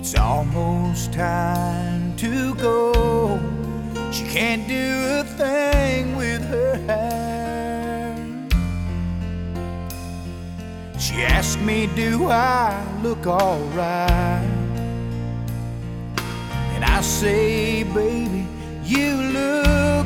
It's almost time to go. She can't do a thing with her hair. She asked me, do I look alright? And I say, baby, you look